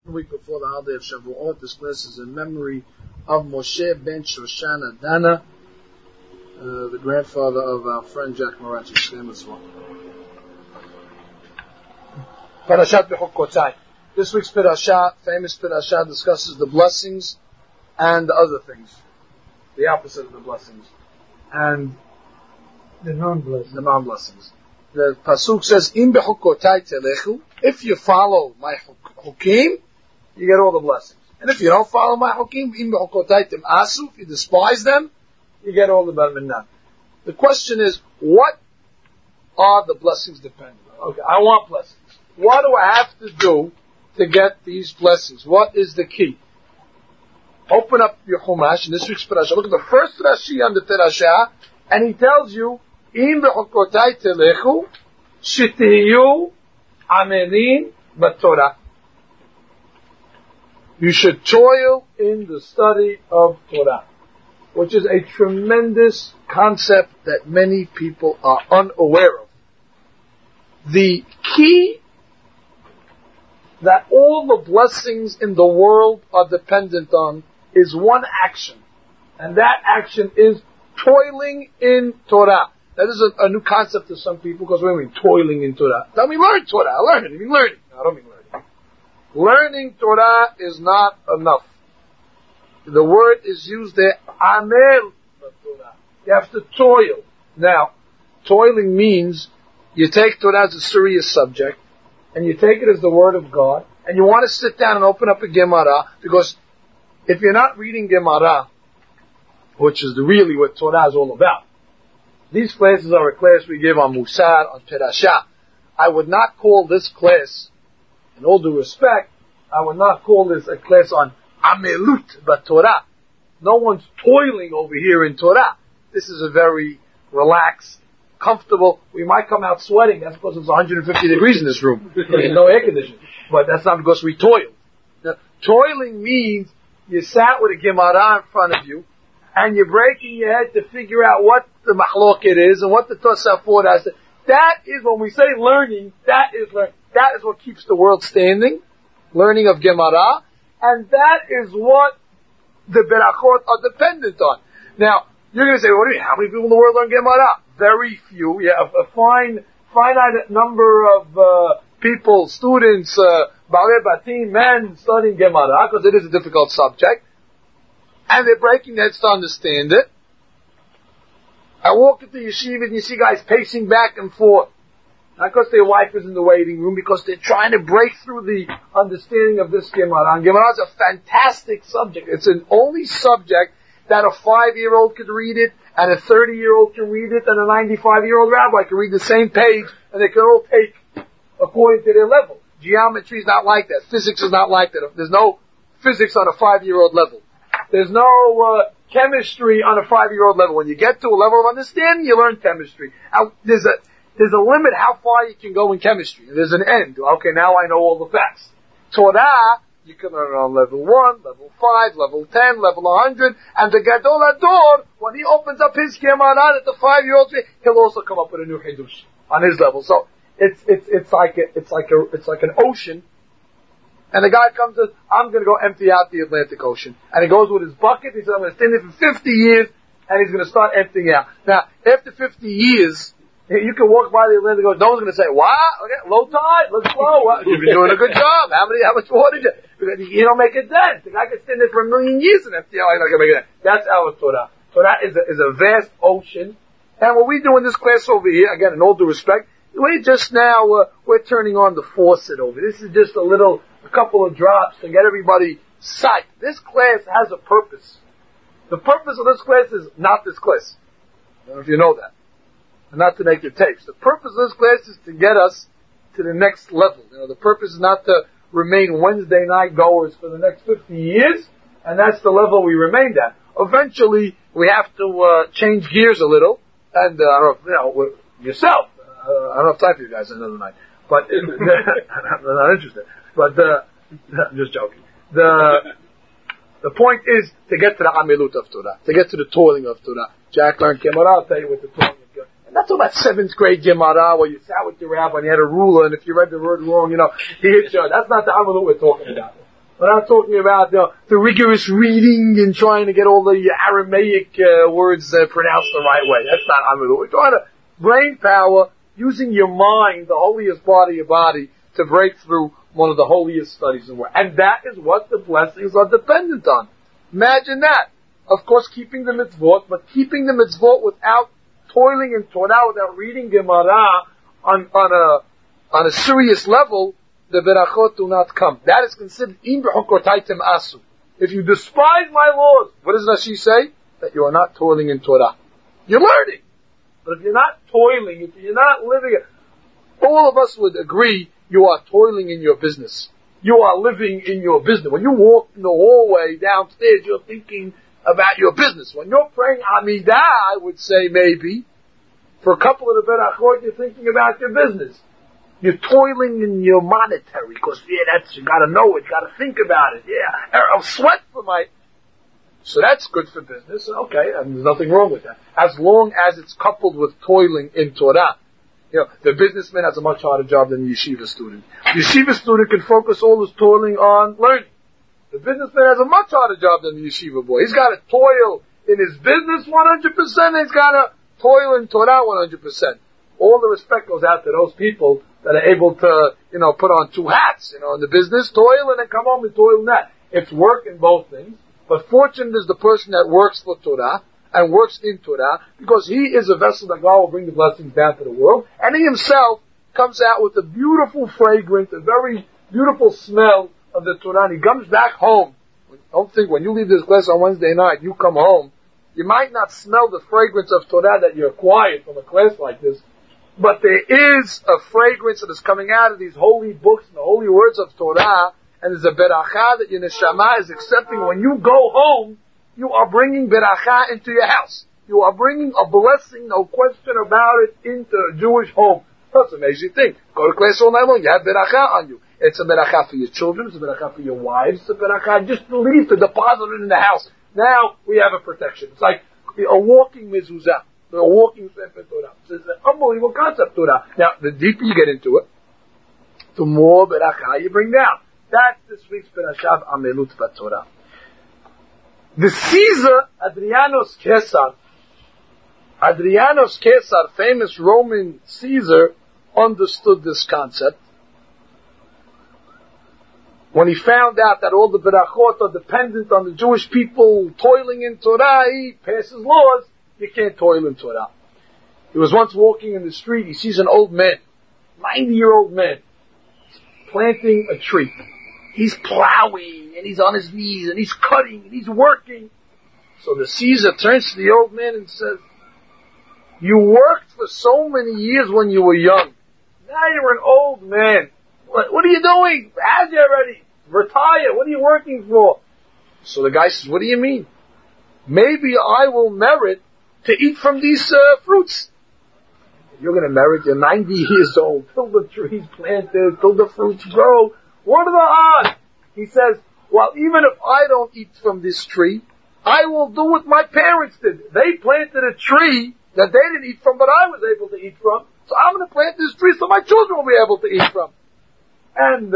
The week before the holiday of Shavuot, this class is in memory of Moshe ben Shoshana Dana, the grandfather of our friend Jack Morachi. His name as well. Parashat Bechukotai. This week's parasha, famous parasha, discusses the blessings and the other things, the opposite of the blessings, and the non-blessings. The pasuk says, "Im bechukotai telechu." If you follow my hukim, you get all the blessings. And if you don't follow my hukim, im bechukotai timasu, if you despise them, you get all the barminah. The question is, what are the blessings dependent on? Okay, I want blessings. What do I have to do to get these blessings? What is the key? Open up your Chumash in this week's parasha. Look at the first Rashi on the parasha, and he tells you, "Im bechukotai telechu, shetiyu amelin b'Torah." You should toil in the study of Torah, which is a tremendous concept that many people are unaware of. The key that all the blessings in the world are dependent on is one action, and that action is toiling in Torah. That is a new concept to some people, because what do you mean, toiling in Torah? Tell me, learn Torah. I learn it. You mean learning? No, I don't mean learning. Learning Torah is not enough. The word is used there, amel Torah. You have to toil. Now, toiling means you take Torah as a serious subject, and you take it as the word of God, and you want to sit down and open up a Gemara, because if you're not reading Gemara, which is really what Torah is all about, these classes are a class we give on Musar, on Perashah. I would not call this class, in all due respect, I would not call this a class on Amelut Torah. No one's toiling over here in Torah. This is a very relaxed, comfortable. We might come out sweating. That's because it's 150 degrees in this room. There's no air conditioning. But that's not because we toil. Now, toiling means you sat with a Gemara in front of you, and you're breaking your head to figure out what the Mahloket is and what the Tosafot has. That is, when we say learning, that is learning. That is what keeps the world standing, learning of Gemara, and that is what the Berachot are dependent on. Now, you're going to say, what do you mean? How many people in the world learn Gemara? Very few. Yeah, a finite number of people, students, Balei Batim, men studying Gemara, because it is a difficult subject, and they're breaking their heads to understand it. I walk into yeshiva and you see guys pacing back and forth. Not because their wife is in the waiting room, because they're trying to break through the understanding of this Gemara. And Gemara is a fantastic subject. It's an only subject that a 5-year-old could read it, and a 30-year-old can read it, and a 95-year-old rabbi can read the same page, and they can all take according to their level. Geometry is not like that. Physics is not like that. There's no physics on a 5-year-old level. There's no chemistry on a 5-year-old level. When you get to a level of understanding, you learn chemistry. There's a limit how far you can go in chemistry. There's an end. Okay, now I know all the facts. Torah, you can learn on level 1, level 5, level 10, level 100, and the Gadol Ador, when he opens up his Gemara at the 5-year-old, he'll also come up with a new Hidush on his level. So, it's like an ocean, and the guy comes and says, I'm gonna go empty out the Atlantic Ocean. And he goes with his bucket, he says, I'm gonna stand there for 50 years, and he's gonna start emptying out. Now, after 50 years, you can walk by the Atlantic Ocean, no one's gonna say, what? Okay, low tide, let's go. You've been doing a good job. How much water did you? You don't make a dent. The guy can stand there for 1 million years and empty out, he's not gonna make a dent. That's our Torah. Torah is a vast ocean. And what we do in this class over here, again, in all due respect, we're turning on the faucet over. This is just a couple of drops to get everybody psyched. This class has a purpose. The purpose of this class is not this class. I don't know if you know that. And not to make your tapes. The purpose of this class is to get us to the next level. The purpose is not to remain Wednesday night goers for the next 50 years, and that's the level we remained at. Eventually, we have to change gears a little, and I don't know, yourself. I don't have time for you guys another night. But, I'm not interested. But, I'm just joking. The point is to get to the Amilut of Torah, to get to the toiling of Torah. Jack learned Gemara, I'll tell you what the toiling of Gemara. And that's all that 7th grade Gemara where you sat with your rabbi and you had a ruler, and if you read the word wrong, he hit you. That's not the Amilut we're talking about. We're not talking about the rigorous reading and trying to get all the Aramaic words pronounced the right way. That's not Amilut. We're trying to brain power, using your mind, the holiest part of your body, to break through one of the holiest studies in the world. And that is what the blessings are dependent on. Imagine that. Of course, keeping the mitzvot, but keeping the mitzvot without toiling in Torah, without reading Gemara on a serious level, the berachot do not come. That is considered im b'chokotaitem asu. If you despise my laws, what does Rashi say? That you are not toiling in Torah. You're learning. But if you're not toiling, if you're not living it, all of us would agree you are toiling in your business. You are living in your business. When you walk in the hallway downstairs, you're thinking about your business. When you're praying Amidah, I would say maybe, for a couple of the berachot, you're thinking about your business. You're toiling in your monetary, because you gotta know it, you gotta think about it, I'll sweat for so that's good for business, okay, and there's nothing wrong with that. As long as it's coupled with toiling in Torah. The businessman has a much harder job than the yeshiva student. The yeshiva student can focus all his toiling on learning. The businessman has a much harder job than the yeshiva boy. He's gotta toil in his business 100%, he's gotta toil in Torah 100%. All the respect goes out to those people that are able to, put on two hats, in the business, toil, and then come home and toil in that. It's work in both things. But fortunate is the person that works for Torah and works in Torah, because he is a vessel that God will bring the blessings down to the world, and he himself comes out with a beautiful fragrance, a very beautiful smell of the Torah, and he comes back home. Don't think when you leave this class on Wednesday night, you come home, you might not smell the fragrance of Torah that you acquired from a class like this, but there is a fragrance that is coming out of these holy books and the holy words of Torah, and there's a beracha that your neshama is accepting. When you go home, you are bringing beracha into your house. You are bringing a blessing, no question about it, into a Jewish home. That's an amazing thing. Go to class all night long, you have beracha on you. It's a beracha for your children, it's a beracha for your wives, it's a beracha just to leave, to deposit it in the house. Now we have a protection. It's like a walking mezuzah. A walking Sefer Torah. It's an unbelievable concept, Torah. Now, the deeper you get into it, the more beracha you bring down. That's this week's Parashat Amelut Torah. The Caesar, Adrianos Caesar, famous Roman Caesar, understood this concept. When he found out that all the berachot are dependent on the Jewish people toiling in Torah, he passes laws. You can't toil in Torah. He was once walking in the street. He sees an old man, 90-year-old man, planting a tree. He's plowing, and he's on his knees, and he's cutting, and he's working. So the Caesar turns to the old man and says, you worked for so many years when you were young. Now you're an old man. What are you doing? How'd you already retire? What are you working for? So the guy says, what do you mean? Maybe I will merit to eat from these fruits. You're going to merit, you're 90 years old, till the trees planted, till the fruits grow. What are the odds? He says, well, even if I don't eat from this tree, I will do what my parents did. They planted a tree that they didn't eat from, but I was able to eat from. So I'm going to plant this tree so my children will be able to eat from. And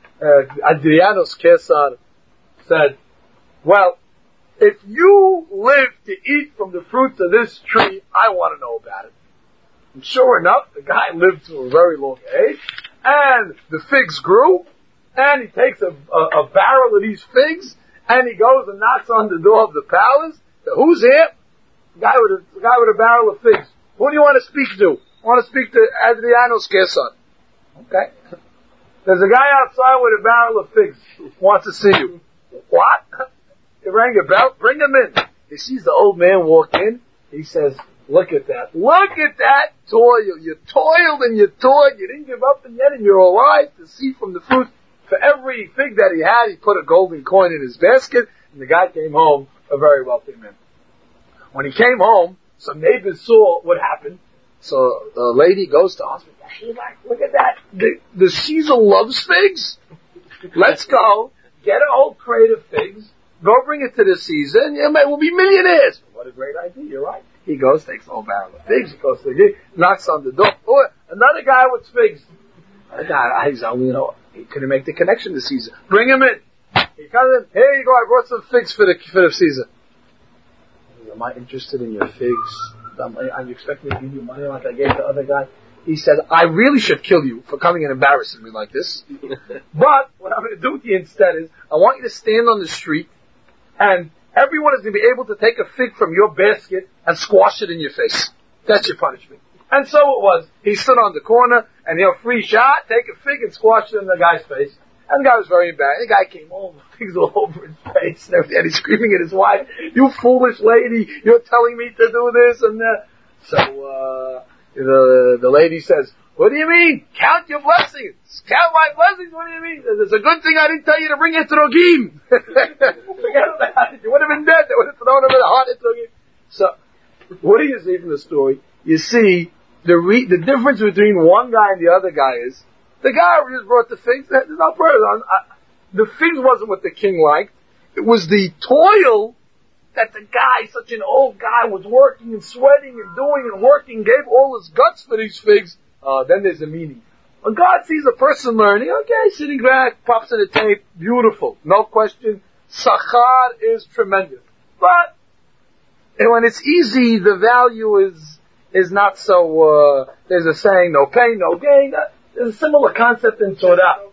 Adrianos Caesar said, well, if you live to eat from the fruits of this tree, I want to know about it. And sure enough, the guy lived to a very long age, and the figs grew, and he takes a barrel of these figs, and he goes and knocks on the door of the palace. So, who's here? The guy with a barrel of figs. Who do you want to speak to? I want to speak to Adrianos Caesar. Okay. There's a guy outside with a barrel of figs who wants to see you. What? He rang a bell. Bring him in. He sees the old man walk in. He says, look at that. Look at that toil. You toiled and you toiled. You didn't give up, and yet you're alive to see from the fruit. For every fig that he had, he put a golden coin in his basket, and the guy came home a very wealthy man. When he came home, some neighbors saw what happened. So the lady goes to hospital. She's like, look at that. The Caesar loves figs. Let's go. Get a whole crate of figs. Go bring it to the Caesar, and we'll be millionaires. What a great idea. You're right. He goes, takes a whole barrel of figs. He goes to the gate, knocks on the door. Oh, another guy with figs. He couldn't make the connection to Caesar. Bring him in. He comes in, here you go, I brought some figs for the season. Am I interested in your figs? Are you expecting me to give you money like I gave the other guy? He says, I really should kill you for coming and embarrassing me like this. But what I'm going to do with you instead is, I want you to stand on the street and everyone is going to be able to take a fig from your basket and squash it in your face. That's your punishment. And so it was. He stood on the corner and he'll free shot, take a fig and squash it in the guy's face. And the guy was very embarrassed. The guy came home, figs all over his face and everything. And he's screaming at his wife, you foolish lady, you're telling me to do this and that. So, the lady says, what do you mean? Count your blessings. Count my blessings? What do you mean? It's a good thing I didn't tell you to bring etrogim. Forget about it. You would have been dead. They would have thrown him in the hot etrogim. So, what do you see from the story? You see, the difference between one guy and the other guy is, the guy who just brought the figs, there's no problem. The figs wasn't what the king liked. It was the toil that the guy, such an old guy, was working and sweating and doing and working, gave all his guts for these figs. Then there's a meaning. When God sees a person learning, okay, sitting back, pops in the tape, beautiful, no question. Sachar is tremendous. But when it's easy, the value is not so, there's a saying, no pain, no gain. There's a similar concept in Torah.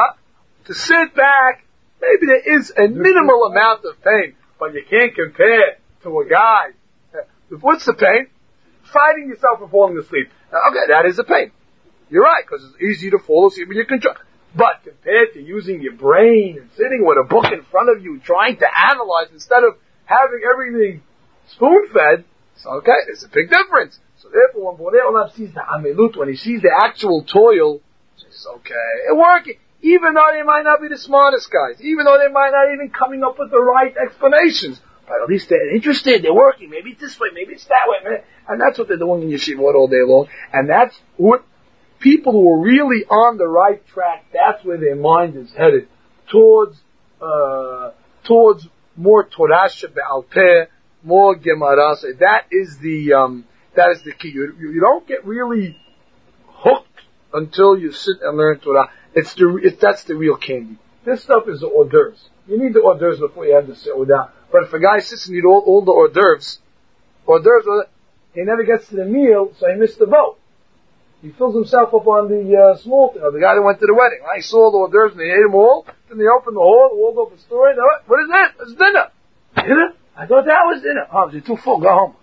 To sit back, maybe there is a minimal amount of pain, but you can't compare to a guy. What's the pain? Fighting yourself and falling asleep. Okay, that is a pain. You're right, because it's easy to fall asleep when you control. But compared to using your brain and sitting with a book in front of you, trying to analyze instead of having everything spoon-fed, it's okay, there's a big difference. So therefore, when Borei Olam sees the Amelut, when he sees the actual toil, he says, okay, it's working. Even though they might not be the smartest guys, even though they might not even coming up with the right explanations, but at least they're interested, they're working, maybe it's this way, maybe it's that way, and that's what they're doing in yeshiva all day long, and that's what people who are really on the right track, that's where their mind is headed, towards more Torah shebe'al peh, more Gemara. That is the key. You don't get really hooked until you sit and learn Torah. That's the real candy. This stuff is the hors d'oeuvres. You need the hors d'oeuvres before you have the seudah. But if a guy sits and eats all the hors d'oeuvres, he never gets to the meal, so he missed the boat. He fills himself up on the small thing. The guy that went to the wedding, right? He saw the hors d'oeuvres and he ate them all. Then they opened the hall, walled up the story. What is that? It's dinner. Dinner? I thought that was dinner. Oh, you're too full. Go home.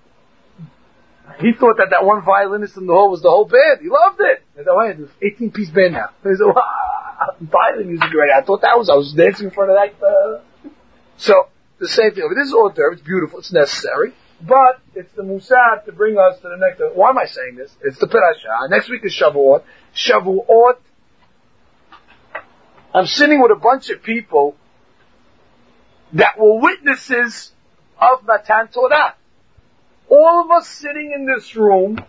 He thought that one violinist in the hall was the whole band. He loved it. I thought, wait, it's 18-piece band now. He said, violin music great. I thought I was dancing in front of that. So, the same thing. This is hors d'oeuvre. It's beautiful. It's necessary. But it's the Musad to bring us to the next. Why am I saying this? It's the Parashah. Next week is Shavuot. Shavuot. I'm sitting with a bunch of people that were witnesses of Matan Torah. All of us sitting in this room.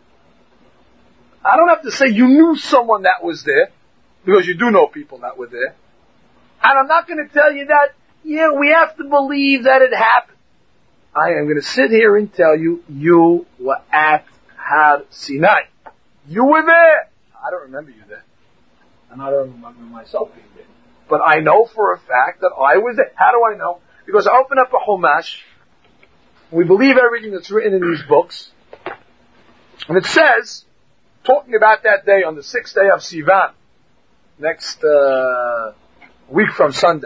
I don't have to say you knew someone that was there, because you do know people that were there. And I'm not going to tell you that, we have to believe that it happened. I am going to sit here and tell you, you were at Har Sinai. You were there. I don't remember you there. And I don't remember myself being there. But I know for a fact that I was there. How do I know? Because I open up a Chumash. We believe everything that's written in these books. And it says, talking about that day on the 6th day of Sivan, next week from Sunday,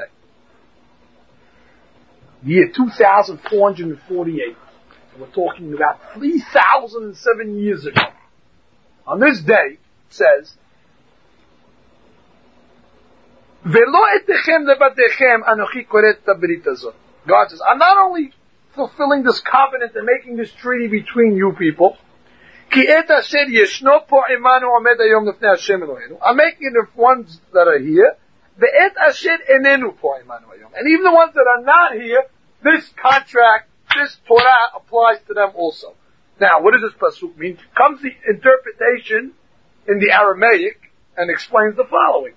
year 2448. We're talking about 3,007 years ago. On this day, it says, Velo etechem levatechem anochi koret tabrit hazot. God says, I'm not only fulfilling this covenant and making this treaty between you people, ki et asher yeshno po imanu omed hayom lefnei Hashem Eloheinu. I'm making the ones that are here, ve'et asher enenu po imanu hayom. And even the ones that are not here, this contract, this Torah applies to them also. Now, what does this pasuk mean? Comes the interpretation in the Aramaic and explains the following.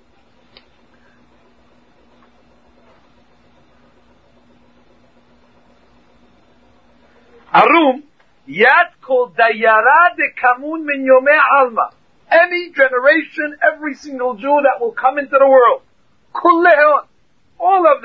Arum, yad kol dayara de kamun min yomei alma. Any generation, every single Jew that will come into the world. Kulleon.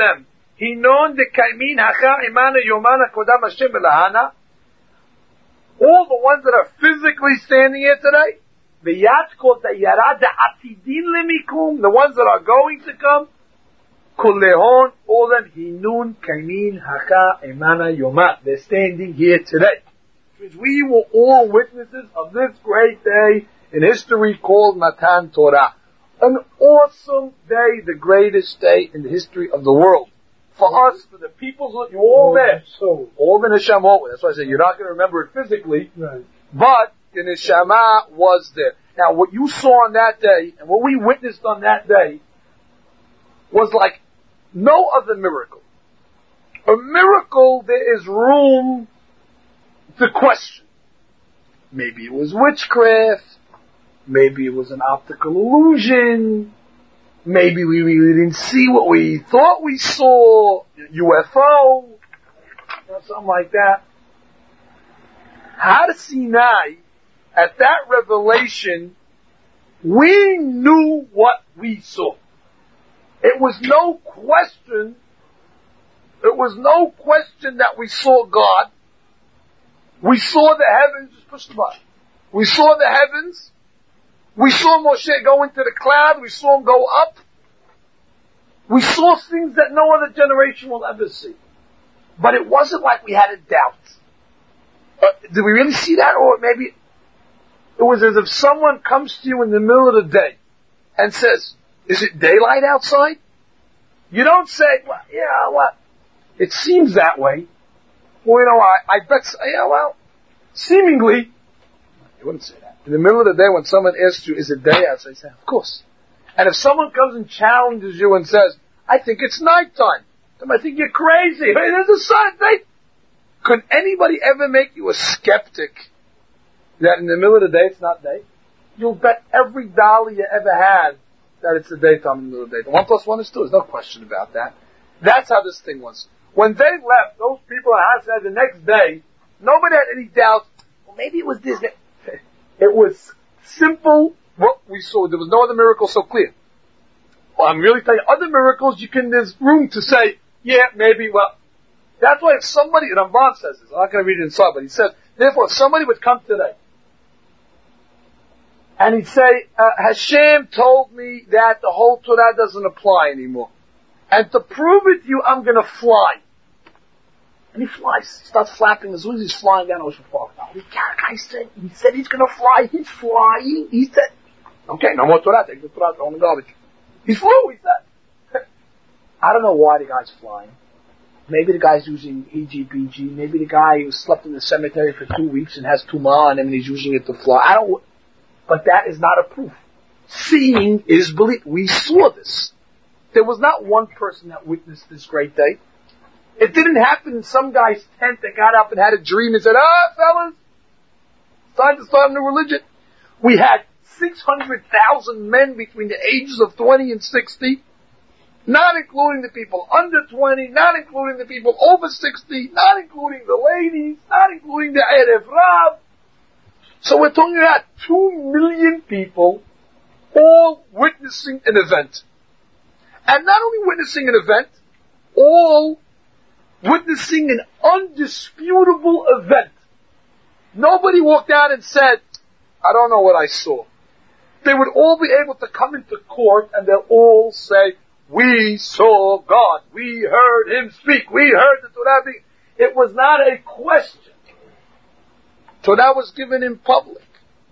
them. Hinon de kaimin hacha imana yomana kodam Hashem elahana. All the ones that are physically standing here today, the yat called the yarad atidin lemikum, the ones that are going to come, kullehon, all them hinun kaimin hacha imana yomat. They're standing here today. Which we were all witnesses of this great day in history called Matan Torah. An awesome day, the greatest day in the history of the world. For us, for the people, you're all there. So, all the neshamot. That's why I said you're not going to remember it physically, right. But the neshama was there. Now, what you saw on that day, and what we witnessed on that day, was like no other miracle. A miracle, there is room to question. Maybe it was witchcraft. Maybe it was an optical illusion. Maybe we really didn't see what we thought we saw. UFO. Something like that. Har Sinai, at that revelation, we knew what we saw. It was no question. It was no question that we saw God. We saw the heavens. Just push the button. We saw the heavens. We saw Moshe go into the cloud. We saw him go up. We saw things that no other generation will ever see. But it wasn't like we had a doubt. Did we really see that? Or maybe it was as if someone comes to you in the middle of the day and says, is it daylight outside? You don't say, well, yeah, what? It seems that way. Well, you know, I bet, yeah, well, seemingly, you wouldn't say that. In the middle of the day when someone asks you, is it day outside? You say, of course. And if someone comes and challenges you and says, I think it's nighttime, then I think you're crazy. Hey, there's a sun. Could anybody ever make you a skeptic that in the middle of the day it's not day? You'll bet every dollar you ever had that it's the daytime in the middle of the day. The 1 + 1 is 2. There's no question about that. That's how this thing was. When they left, those people in Hassan, the next day, nobody had any doubt. Well, maybe it was this. It was simple what we saw. There was no other miracle so clear. Well, I'm really telling you, other miracles, there's room to say, yeah, maybe, well. That's why if somebody, Ramban says this, I'm not going to read it inside, but he says, therefore, if somebody would come today, and he'd say, Hashem told me that the whole Torah doesn't apply anymore. And to prove it to you, I'm going to fly. And he flies. He starts flapping as soon as he's flying down Ocean Park. Now, the guy said he's going to fly. He's flying. He said, okay, no more Torah. Take the Torah, throw in the garbage. He flew, he said. I don't know why the guy's flying. Maybe the guy's using EGBG. Maybe the guy who slept in the cemetery for 2 weeks and has tumah on him and he's using it to fly. But that is not a proof. Seeing is belief. We saw this. There was not one person that witnessed this great day. It didn't happen in some guy's tent that got up and had a dream and said, fellas, it's time to start a new religion. We had 600,000 men between the ages of 20 and 60, not including the people under 20, not including the people over 60, not including the ladies, not including the Erev Rav. So we're talking about 2 million people all witnessing an event. And not only witnessing an event, all witnessing an undisputable event. Nobody walked out and said, I don't know what I saw. They would all be able to come into court and they'll all say, we saw God. We heard Him speak. We heard the Torah. It was not a question. Torah was given in public.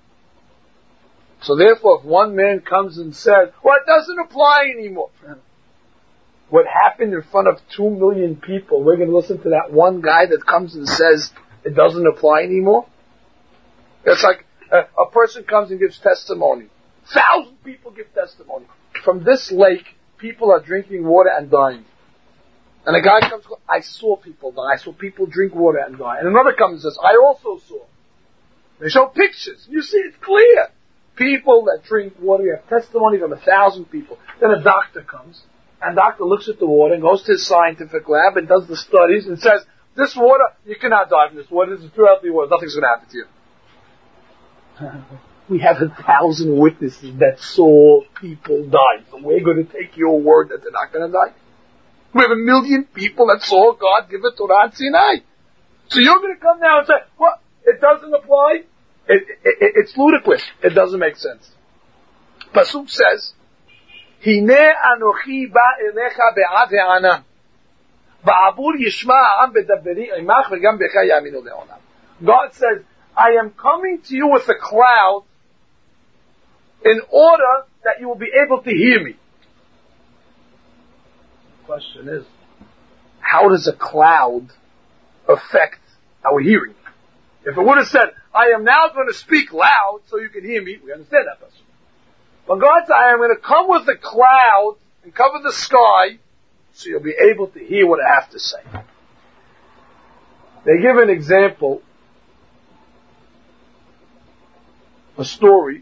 So therefore, if one man comes and says, well, it doesn't apply anymore. What happened in front of 2 million people, we're going to listen to that one guy that comes and says it doesn't apply anymore? It's like a person comes and gives testimony. 1,000 people give testimony. From this lake, people are drinking water and dying. And a guy comes, I saw people die. I saw people drink water and die. And another comes and says, I also saw. They show pictures. You see, it's clear. People that drink water, you have testimony from 1,000 people. Then a doctor comes, and doctor looks at the water and goes to his scientific lab and does the studies and says, this water, you cannot die from this water. This is pure healthy water. Nothing's going to happen to you. We have 1,000 witnesses that saw people die. So we're going to take your word that they're not going to die? We have 1 million people that saw God give a Torah at Sinai. So you're going to come now and say, well, it doesn't apply? It's ludicrous. It doesn't make sense. Pasuk says, Hine anochi ba elecha be'ad ha'anan. Ba'abur yishma ha'am bedaberi imach v'gam becha yaminu le'olam. God says, I am coming to you with a cloud in order that you will be able to hear me. The question is, how does a cloud affect our hearing? If it would have said, I am now going to speak loud so you can hear me, we understand that person. But God said, I am going to come with a cloud and cover the sky so you'll be able to hear what I have to say. They give an example, a story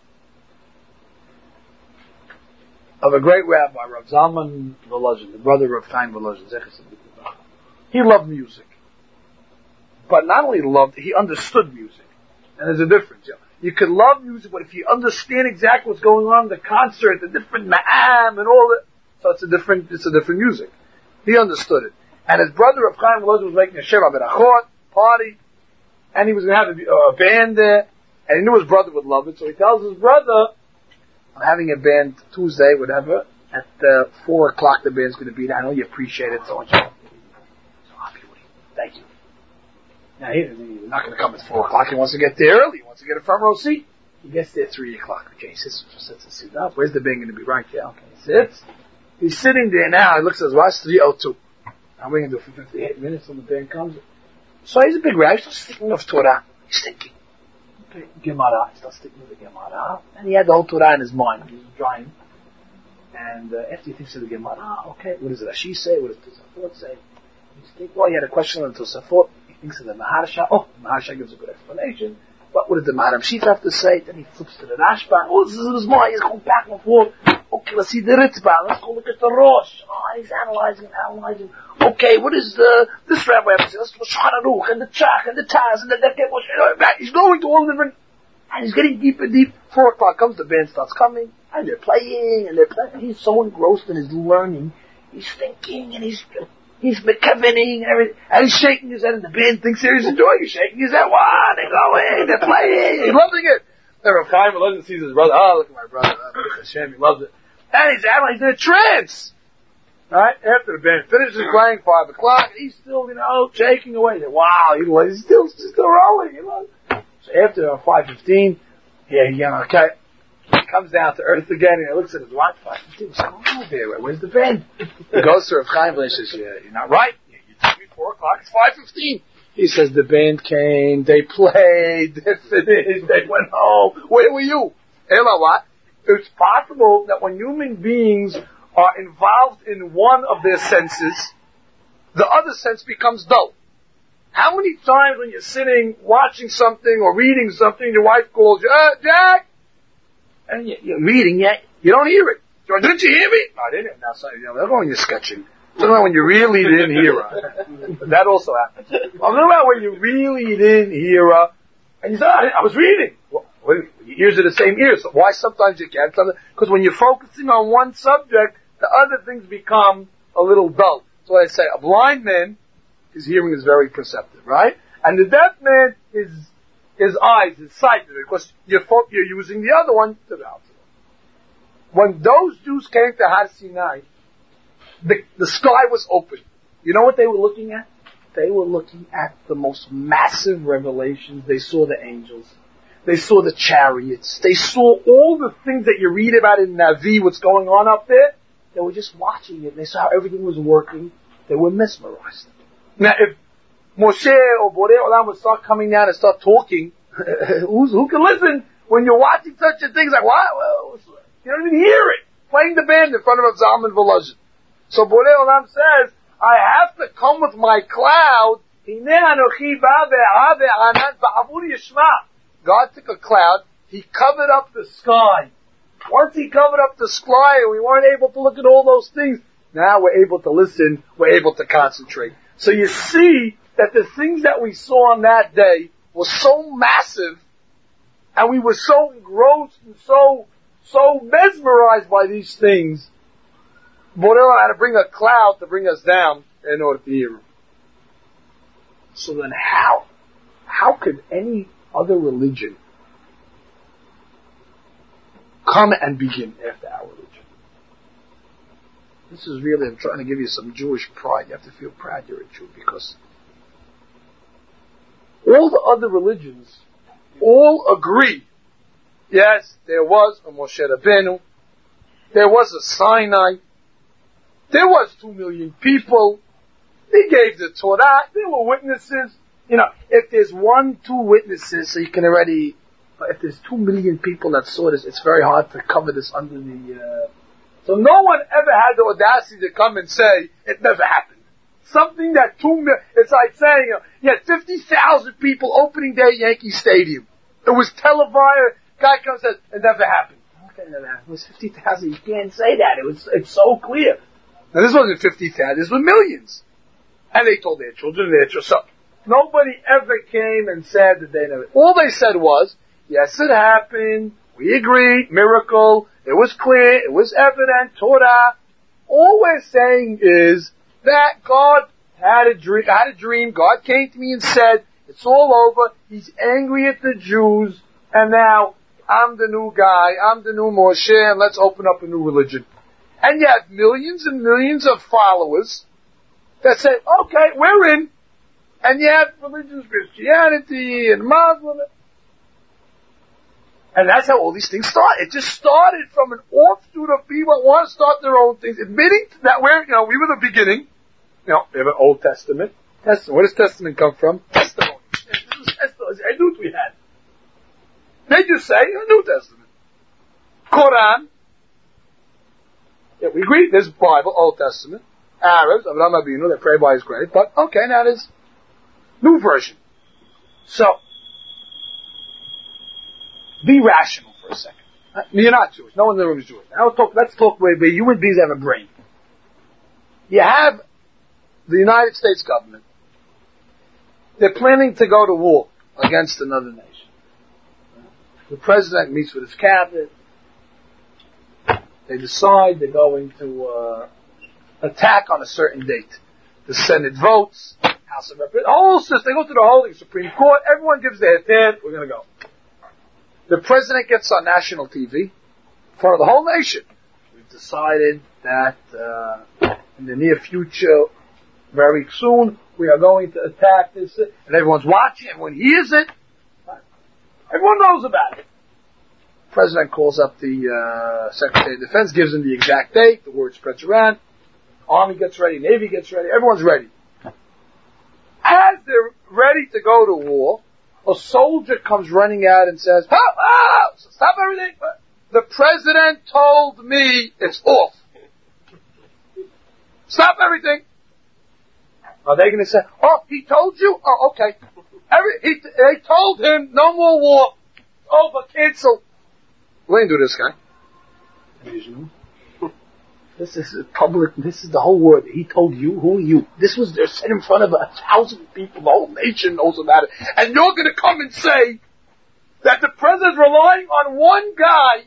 of a great rabbi, Rav Zalman Volozhin, the brother of Chaim Volozhin. He loved music. But not only loved, he understood music. And there's a difference. You know. You can love music, but if you understand exactly what's going on in the concert, the different ma'am and all that, so it's a different music. He understood it. And his brother of Chaim Volozhin was making a Sheva Berachot party, and he was going to have a band there, and he knew his brother would love it, so he tells his brother, I'm having a band Tuesday, whatever, at 4 o'clock the band's going to be there. I know you appreciate it so much. So happy with you. Thank you. Now he's not going to come at 4 o'clock. He wants to get there early. He wants to get a front row seat. He gets there at 3 o'clock. Okay, he sits and sits up. Where's the band going to be? Right there. Okay, he sits. He's sitting there now. He looks at his watch. 3:02. I'm waiting for 58 minutes when the band comes. So he's a big guy. He's just thinking of Torah. He's thinking. Okay, Gemara. He starts thinking of the Gemara. And he had the whole Torah in his mind. He was drawing. And after he thinks of the Gemara, okay, what does Rashi say? What does Tosafot say? He's thinking, well, he had a question on Tosafot. Thinks of the Maharsha. Oh, the Maharsha gives a good explanation. But what did the Maharam Shita have to say? Then he flips to the Rashba. Oh, this is his mind. He's going back and forth. Okay, let's see the Ritzbah. Let's go look at the Rosh. Oh, he's analyzing. Okay, what is this rabbi have to say? Let's go Shulchan Aruch and the Chach and the Taz and the Dekeh. He's going to all different. And he's getting deeper and deep. 4 o'clock comes, the band starts coming. And they're playing. And he's so engrossed in his learning. He's thinking and he's mekavening and everything, and he's shaking his head, and the band thinks he's enjoying. He's shaking his head. Wow, they're going, they're playing, he's loving it. Then Rav Chaim Volozhin sees his brother. Oh, look at my brother, Hashem, he loves it. And he's in a trance. Right after the band finishes playing, 5 o'clock, he's still, shaking away. Wow, he's still rolling. So after 5:15, okay. He comes down to earth again and he looks at his watch. 5:15. What's going on here? Where's the band? He goes to Rav Chaim and says, you're not right. You told me 4 o'clock. It's 5:15. He says, the band came, they played, they finished, they went home. Where were you? Ella, what? It's possible that when human beings are involved in one of their senses, the other sense becomes dull. How many times when you're sitting, watching something or reading something, your wife calls you, Jack? And you're reading, you don't hear it. Didn't you hear me? No, I didn't. Now, that's when you're sketching. I'm talking about when you really didn't hear her. That also happens. I'm talking about when you really didn't hear her, and you said, I was reading. Well, your ears are the same ears, so why sometimes you can't? Because when you're focusing on one subject, the other things become a little dull. So I say, a blind man, his hearing is very perceptive, right? And the deaf man, his eyes, his sight, because you're using the other one to balance it. When those Jews came to Har Sinai, the sky was open. You know what they were looking at? They were looking at the most massive revelations. They saw the angels. They saw the chariots. They saw all the things that you read about in Navi, what's going on up there. They were just watching it. They saw how everything was working. They were mesmerized. Now, if Moshe or Borei Olam would start coming down and start talking, who can listen when you're watching such a thing? It's like, what? Well, you don't even hear it. Playing the band in front of Zalman Volozhin. So Borei Olam says, I have to come with my cloud. God took a cloud. He covered up the sky. Once he covered up the sky and we weren't able to look at all those things, now we're able to listen. We're able to concentrate. So you see that the things that we saw on that day were so massive, and we were so engrossed and so mesmerized by these things, Borel had to bring a cloud to bring us down in order to hear him. So then how could any other religion come and begin after our religion? This is really, I'm trying to give you some Jewish pride. You have to feel proud you're a Jew, because all the other religions all agree. Yes, there was a Moshe Rabbeinu. There was a Sinai. There was 2 million people. He gave the Torah. There were witnesses. If there's 1-2 witnesses, so you can already, if there's 2 million people that saw this, it's very hard to cover this under the, so no one ever had the audacity to come and say, it never happened. Something that 2 million, it's like saying, you had 50,000 people opening day at Yankee Stadium. It was televised. Guy comes and says, it never happened. Okay, it never happened. It was 50,000. You can't say that. It's so clear. Now this wasn't 50,000. This was millions. And they told their children, so nobody ever came and said that they never. All they said was, yes, it happened. We agreed. Miracle. It was clear. It was evident. Torah. All we're saying is that God had a dream. God came to me and said, it's all over. He's angry at the Jews. And now I'm the new guy. I'm the new Moshe. And let's open up a new religion. And you have millions and millions of followers that say, okay, we're in. And you have religious Christianity and Muslim. And that's how all these things started. It just started from an offshoot of people that want to start their own things, admitting that we were the beginning. We have an Old Testament. Where does Testament come from? Testimony. This is testimony. I knew what we had. They just say a New Testament. Quran. Yeah, we agree. There's Bible, Old Testament. Arabs, Avraham Avinu, they pray by his grave. But, okay, now there's new version. So, be rational for a second. You're not Jewish. No one in the room is Jewish. Now let's talk where human beings have a brain. You have the United States government. They're planning to go to war against another nation. The president meets with his cabinet. They decide they're going to attack on a certain date. The Senate votes, House of Representatives, whole system. They go to the whole Supreme Court. Everyone gives their hand. We're going to go. The president gets on national TV in front of the whole nation. We've decided that in the near future, very soon, we are going to attack this. And everyone's watching. Everyone hears it. Everyone knows about it. The president calls up the Secretary of Defense, gives him the exact date. The word spreads around. Army gets ready. Navy gets ready. Everyone's ready. As they're ready to go to war, a soldier comes running out and says, stop everything. The president told me it's off. Stop everything. Are they going to say, he told you? Oh, okay. They told him no more war. Over, cancel. We didn't do this, guy. This is public. This is the whole world. He told you. Who are you? This was said in front of 1,000 people. The whole nation knows about it. And you're going to come and say that the president's relying on one guy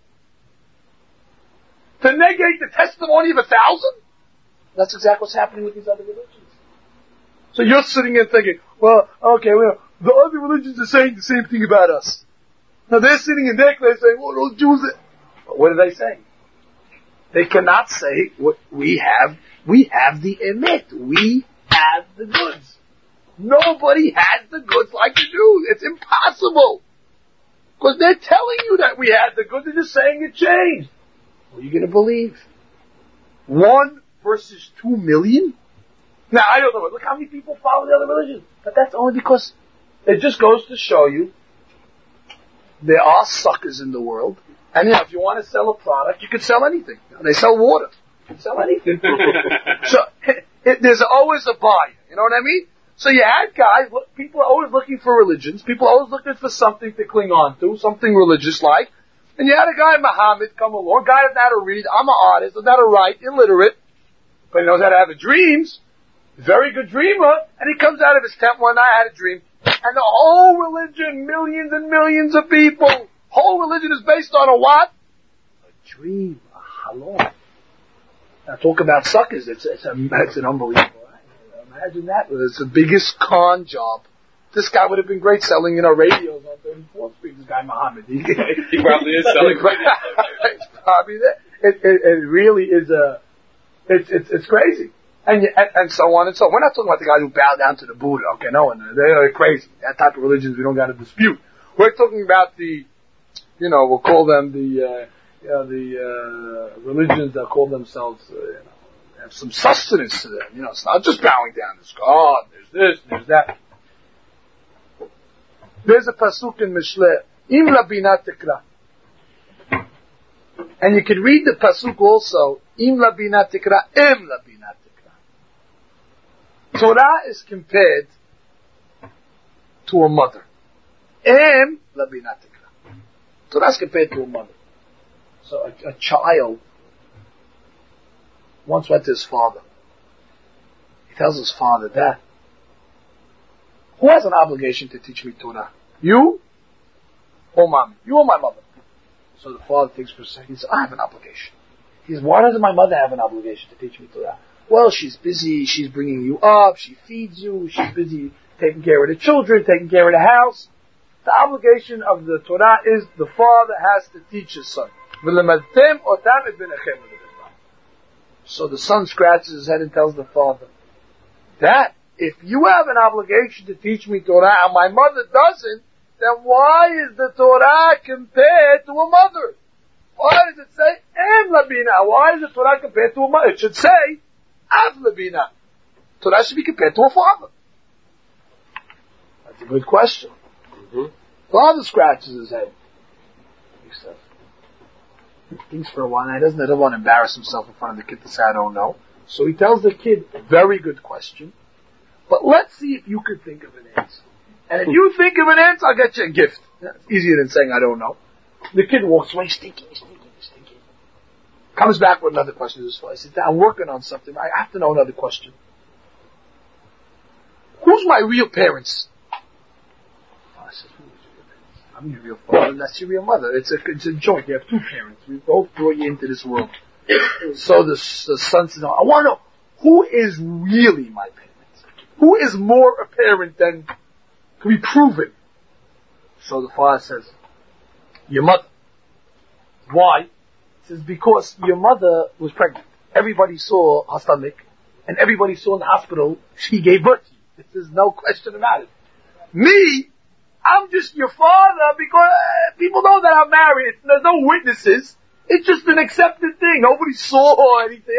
to negate the testimony of 1,000? That's exactly what's happening with these other religions. So you're sitting there thinking, the other religions are saying the same thing about us. Now they're sitting in their class saying, those Jews. What are they saying? They cannot say what we have. We have the emet. We have the goods. Nobody has the goods like the Jews. It's impossible. Because they're telling you that we had the goods. They're just saying it changed. What are you going to believe? 1 versus 2 million? Now, I don't know. Look how many people follow the other religions. But that's only because it just goes to show you there are suckers in the world. And if you want to sell a product, you can sell anything. They sell water. You can sell anything. So, there's always a buyer. You know what I mean? So you had guys, people are always looking for religions. People are always looking for something to cling on to, something religious-like. And you had a guy, Muhammad, come along, a guy that knows how to read. I'm an artist, doesn't know how to write, illiterate, but he knows how to have a dreams. Very good dreamer. And he comes out of his tent one night, I had a dream. And the whole religion, millions and millions of people, whole religion is based on a what? A dream, a halom. Now talk about suckers. It's an unbelievable. Imagine that. It's the biggest con job. This guy would have been great selling, radios on 34th Street. This guy Muhammad. He probably is selling radios. Probably that. It really is it's crazy. And so on and so on. We're not talking about the guys who bow down to the Buddha. Okay, no, they're crazy. That type of religions we don't got to dispute. We're talking about the, we'll call them the religions that call themselves, have some sustenance to them. It's not just bowing down to God. There's this, there's that. There's a pasuk in Mishleh, Im labina tikra. And you can read the pasuk also, Im labina tikra, Im labina tikra. Torah is compared to a mother. Im labina tikra. Torah is compared to a mother. So a child once went to his father. He tells his father, Dad, who has an obligation to teach me Torah? You or Mommy? You or my mother? So the father thinks for a second. He says, I have an obligation. He says, why doesn't my mother have an obligation to teach me Torah? Well, she's busy. She's bringing you up. She feeds you. She's busy taking care of the children, taking care of the house. The obligation of the Torah is the father has to teach his son. So the son scratches his head and tells the father, Dad, if you have an obligation to teach me Torah and my mother doesn't, then why is the Torah compared to a mother? Why does it say Em Labina? Why is the Torah compared to a mother? It should say Av Labina. Torah should be compared to a father. That's a good question. Father scratches his head. He thinks for a while, and he doesn't want to embarrass himself in front of the kid to say, I don't know. So he tells the kid, very good question, but let's see if you could think of an answer. And if you think of an answer, I'll get you a gift. It's easier than saying, I don't know. The kid walks away, stinking. Comes back with another question. He says, I'm working on something. I have to know another question. Who's my real parents? I said, I'm your real father, and that's your real mother. It's a joint. You have two parents. We both brought you into this world. So the son says, I want to know, who is really my parents? Who is more a parent than can be proven? So the father says, your mother. Why? He says, because your mother was pregnant. Everybody saw her stomach, and everybody saw in the hospital she gave birth to you. There's no question about it. Me, I'm just your father because people know that I'm married. There's no witnesses. It's just an accepted thing. Nobody saw anything.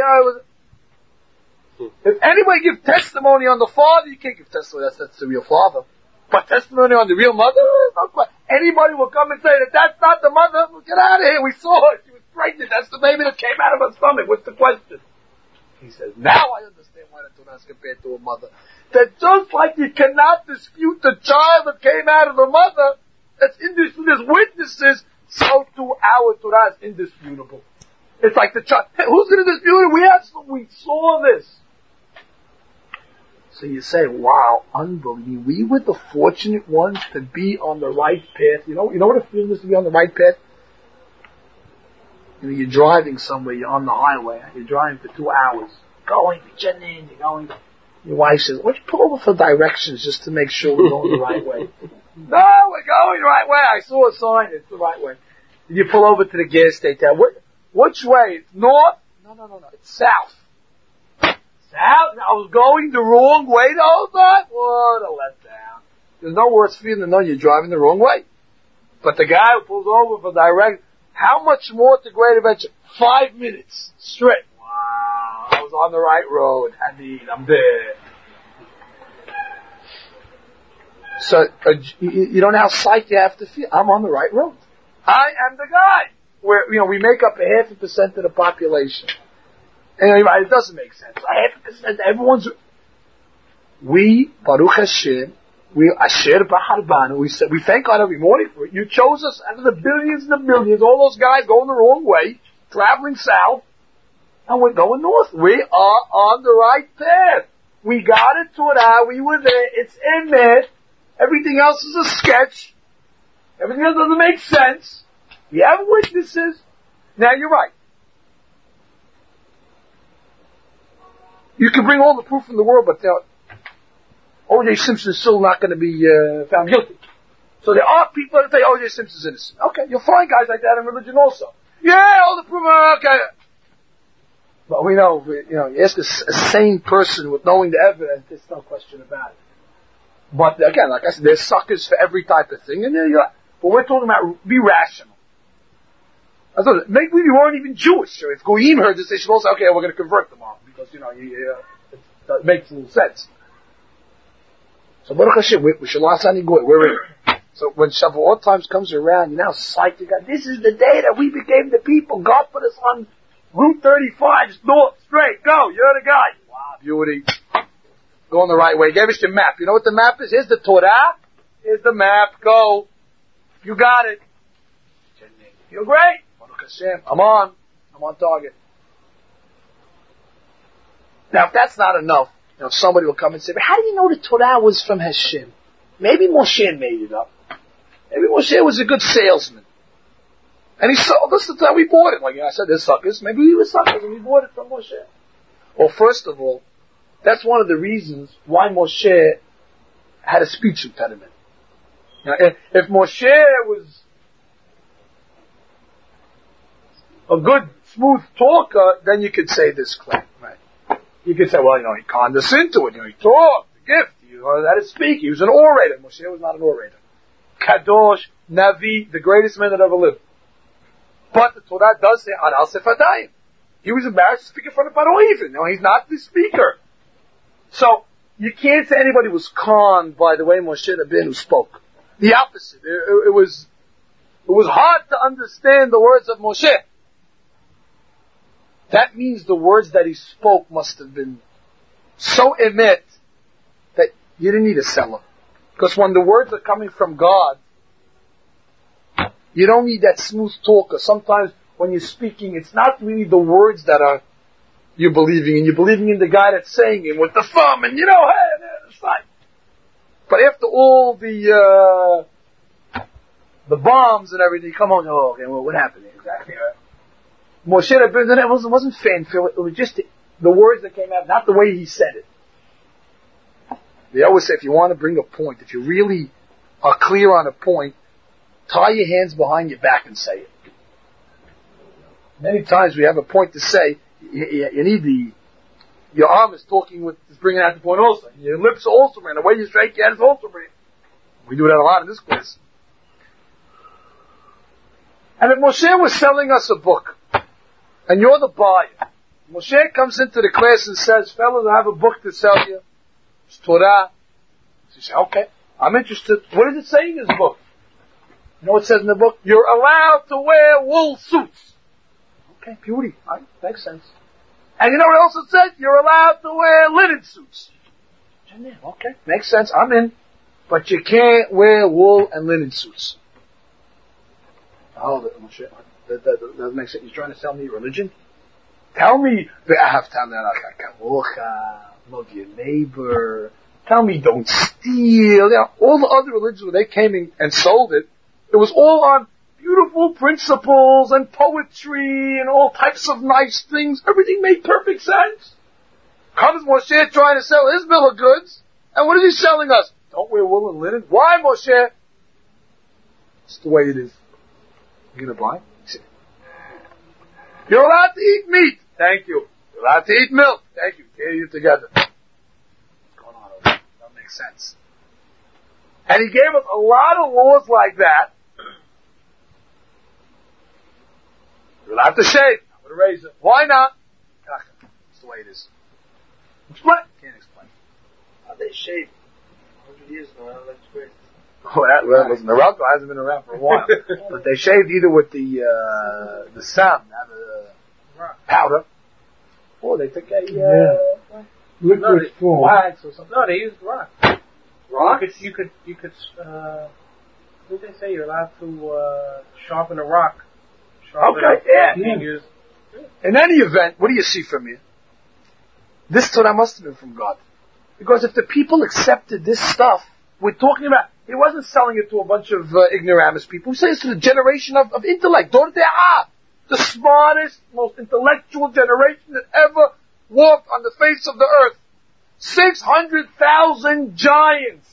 If anybody give testimony on the father, you can't give testimony that's the real father. But testimony on the real mother, anybody will come and say that that's not the mother. Well, get out of here. We saw her. She was pregnant. That's the baby that came out of her stomach. What's the question? He says, now I understand why the Torah is compared to a mother. That just like you cannot dispute the child that came out of the mother, that's indisputable, there's witnesses, so too our Torah is indisputable. It's like the child, hey, who's going to dispute it? We saw this. So you say, wow, unbelievable. We were the fortunate ones to be on the right path. You know what it feels to be on the right path? You're driving somewhere, you're on the highway, you're driving for 2 hours, going, you're going. Your wife says, why don't you pull over for directions just to make sure we're going the right way? No, we're going the right way. I saw a sign, it's the right way. You pull over to the gas station. Which way? It's north? No. It's south. South? I was going the wrong way the whole time? What a letdown. There's no worse feeling than knowing you're driving the wrong way. But the guy who pulls over for direct, how much more to Great Adventure? 5 minutes straight. Wow, I was on the right road. I'm there. So, you don't know how psyched you have to feel. I'm on the right road. I am the guy. Where, we make up 0.5% of the population. And it doesn't make sense. 0.5%, everyone's... We, Baruch Hashem, we Asher B'Harbanu, we thank God every morning for it. You chose us out of the billions and the millions, all those guys going the wrong way, traveling south, and we're going north. We are on the right path. We got it, Torah, we were there, it's in there. Everything else is a sketch. Everything else doesn't make sense. We have witnesses. Now you're right. You can bring all the proof in the world, but O.J. Simpson is still not going to be found guilty. So there are people that say O.J. Simpson's innocent. Okay, you'll find guys like that in religion also. Yeah, all the proof, okay. But we know, you ask a sane person with knowing the evidence, there's no question about it. But again, like I said, there's suckers for every type of thing, and but we're talking about be rational. I thought maybe we weren't even Jewish. So if Goyim heard this, they should also okay, we're going to convert them all because it makes a little sense. So Baruch Hashem, we shall ask any goy. We're in. So when Shavuot times comes around, you're now psyched. You got this is the day that we became the people. God put us on Route 35, just north, straight, go. You're the guy. Wow, beauty. Going the right way. He gave us your map. You know what the map is? Here's the Torah. Here's the map. Go. You got it. Feel great. Baruch Hashem. I'm on target. Now, if that's not enough, somebody will come and say, but how do you know the Torah was from Hashem? Maybe Moshe made it up. Maybe Moshe was a good salesman. And he sold us the time we bought it. Like I said, there's suckers. Maybe we were suckers and we bought it from Moshe. Well, first of all, that's one of the reasons why Moshe had a speech impediment. Now, if Moshe was a good, smooth talker, then you could say this claim, right? You could say, well, he condescended to it. He talked, the gift. He had to speak. He was an orator. Moshe was not an orator. Kadosh, Navi, the greatest man that ever lived. But the Torah does say, Anal Sefatayim. He was embarrassed to speak in front of Paro even. He's not the speaker. So, you can't say anybody was conned by the way Moshe Rabbeinu spoke. The opposite. It was hard to understand the words of Moshe. That means the words that he spoke must have been so emet that you didn't need a seller. Because when the words are coming from God, you don't need that smooth talker. Sometimes when you're speaking, it's not really the words that you're believing in. You're believing in the guy that's saying it with the thumb and hey, it's like. But after all the bombs and everything, come on, okay, well, what happened exactly? Moshe Rabbeinu, it wasn't fanfare. It was just the words that came out, not the way he said it. They always say if you want to bring a point, if you really are clear on a point, tie your hands behind your back and say it. Many times we have a point to say, you need your arm is bringing out the point also. Your lips are also bringing, the way you strike your hands is also bringing. We do that a lot in this class. And if Moshe was selling us a book, and you're the buyer, Moshe comes into the class and says, fellas, I have a book to sell you. It's Torah. So you say, okay, I'm interested. What does it say in this book? You know what it says in the book? You're allowed to wear wool suits. Okay, beauty. All right, makes sense. And you know what else it says? You're allowed to wear linen suits. Okay, makes sense. I'm in. But you can't wear wool and linen suits. Oh, that doesn't make sense. You're trying to sell me religion? Tell me, I have to love your neighbor. Tell me don't steal. All the other religions, when they came in and sold it, it was all on beautiful principles and poetry and all types of nice things. Everything made perfect sense. Comes Moshe trying to sell his bill of goods, and what is he selling us? Don't wear wool and linen. Why, Moshe? It's the way it is. You gonna buy? You're allowed to eat meat. Thank you. You're allowed to eat milk. Thank you. Can't eat it together. What's going on over there? That makes sense. And he gave us a lot of laws like that. You're allowed to shave. Not with a razor. Why not? It's the way it is. Explain. Can't explain. How they shave? 100 years ago, I don't like to Oh, that wasn't around. It hasn't been around for a while. But they shaved either with the sand, powder, or they took a liquid form, wax or something. No, they used rock. Rock? You could. What did they say? You're allowed to sharpen a rock. Fingers. In any event, what do you see from here? This Torah must have been from God, because if the people accepted this stuff, we're talking about. He wasn't selling it to a bunch of ignoramus people. He said it's to the generation of intellect. The smartest, most intellectual generation that ever walked on the face of the earth. 600,000 giants.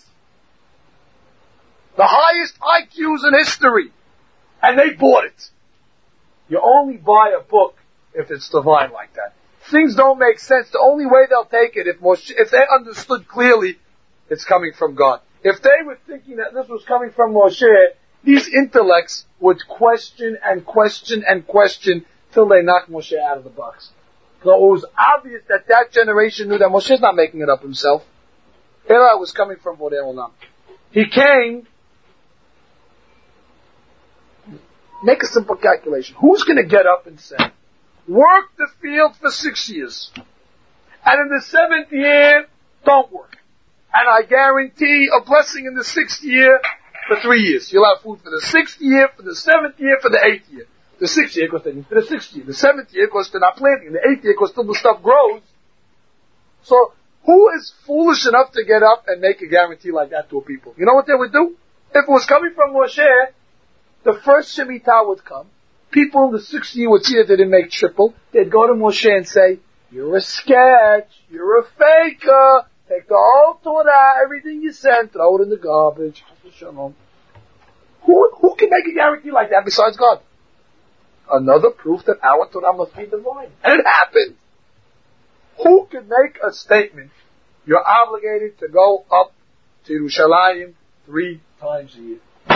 The highest IQs in history. And they bought it. You only buy a book if it's divine like that. Things don't make sense. The only way they'll take it if they understood clearly it's coming from God. If they were thinking that this was coming from Moshe, these intellects would question and question and question till they knocked Moshe out of the box. So it was obvious that that generation knew that Moshe's not making it up himself. It was coming from Borei Olam. He came. Make a simple calculation. Who's going to get up and say, work the field for 6 years, and in the 7th year, don't work. And I guarantee a blessing in the 6th year for 3 years. You'll have food for the 6th year, for the 7th year, for the 8th year. The 6th year goes to the 6th year. The 7th year goes to not planting. The 8th year goes till the stuff grows. So, who is foolish enough to get up and make a guarantee like that to a people? You know what they would do? If it was coming from Moshe, the first Shemitah would come. People in the 6th year would see that they didn't make triple. They'd go to Moshe and say, you're a sketch, you're a faker, take the whole Torah, everything you sent, throw it in the garbage. Who can make a guarantee like that besides God? Another proof that our Torah must be divine. And it happened. Who can make a statement, you're obligated to go up to Yerushalayim 3 times a year?